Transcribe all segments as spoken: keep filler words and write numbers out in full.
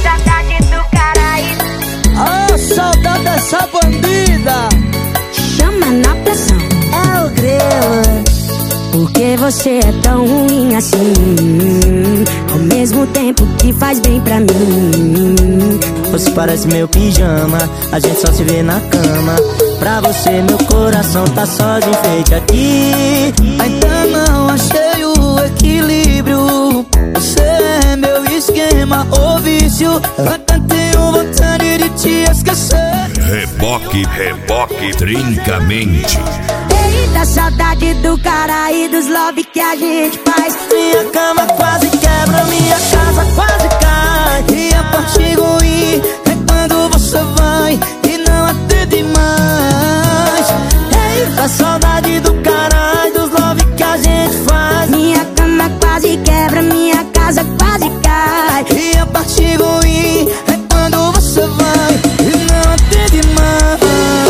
saudade do Caraíba. Ah, saudade dessa bandida. Chama na pressão. É o Grela. Por que você é tão ruim assim? Ao mesmo tempo que faz bem pra mim. Você parece meu pijama, a gente só se vê na cama. Pra você meu coração tá só de enfeite aqui. Ainda não achei o equilíbrio. Você é meu esquema ou vício. Até tenho vontade de te esquecer. Reboque, reboque, trincamente. Eita, saudade do cara e dos love que a gente faz. Minha cama quase quebra, minha casa quase cai. E a parte ruim é quando você vai e não atende mais. Eita, saudade do cara e dos love que a gente faz. Minha cama quase quebra, minha casa quase cai. E a parte ruim é quando você vai e não atende mais.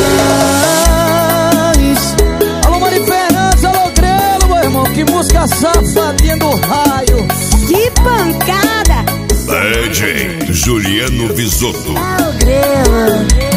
Alô, Mari Fernandes, alô, Grelo, meu irmão. Que música safadinha do raio. Que pancada! D J Juliano Visotto. É o Grelo.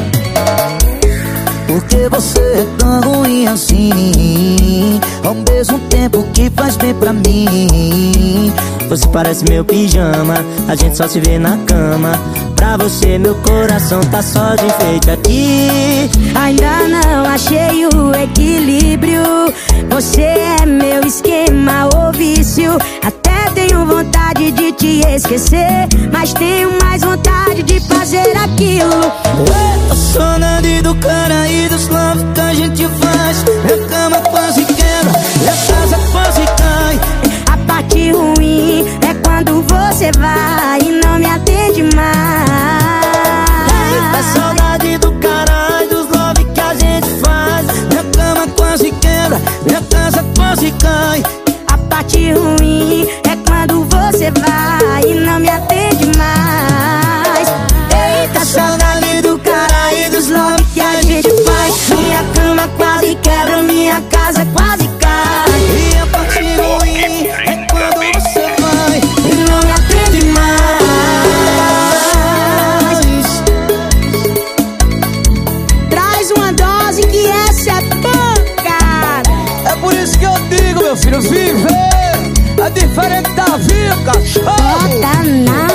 Por que você é tão ruim assim? Ao mesmo tempo que faz bem pra mim. Você parece meu pijama, a gente só se vê na cama. Pra você meu coração tá só de enfeite aqui. Ainda não achei o equilíbrio. Você é meu esquema ou vício. Até tenho vontade de te esquecer, mas tenho mais vontade de fazer aquilo. A saudade do cara e dos love que a gente faz. Minha cama quase quebra, minha casa quase cai. A parte ruim é quando você vai e não me atende mais. A saudade do cara e dos love que a gente faz. Minha cama quase quebra, minha casa quase cai. A parte ruim é quando você vai e não me atende mais. Eita, saudade do cara e dos love que a gente faz. Minha cama quase quebra, minha casa quase cai. E a parte ruim é quando você vai E não me atende mais. Traz uma dose que essa é pancada. É por isso que eu digo, meu filho, viver é diferente da vida, cachorro. Bota na